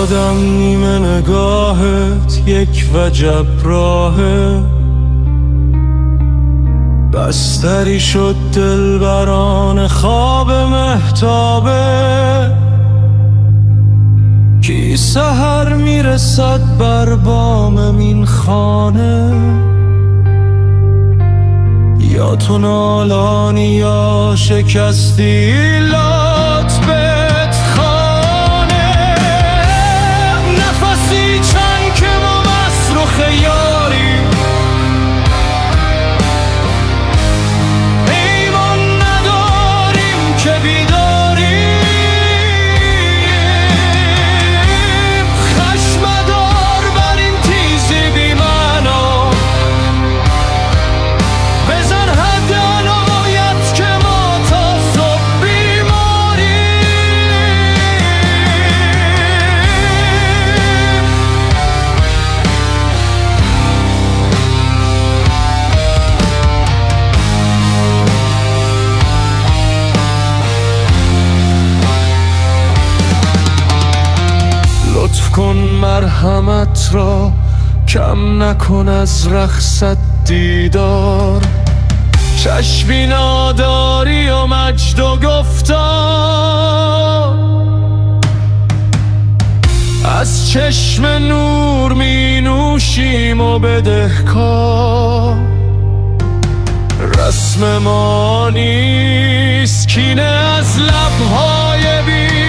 یادم نیمه نگاهت یک وجب راهه، بستری شد دلبران خواب مهتابه، کی سحر میرسد بر بام این خانه، یا تو نالانی یا شکستی لطفت خانه. نفسی چند که ما مصرخ یاری، ایمان نداریم که بیداریم، خشم دار بر این تیزی بی معنا، بزن حد عنایت که ما تا صبح بیماریم. لطف کن مرحمت را کم نکن از رقصت دیدار، چشمی ناداری و مجد و گفتار، از چشم نور می نوشیم و بدهکار، رسم ما نیست کینه از لبهای بی